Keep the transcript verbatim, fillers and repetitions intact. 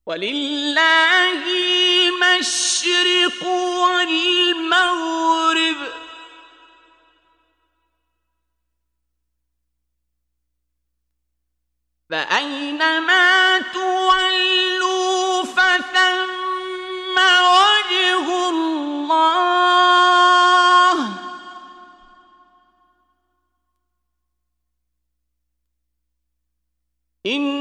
ولله المشرق والمغرب فأينما تولوا فثم وجه الله إن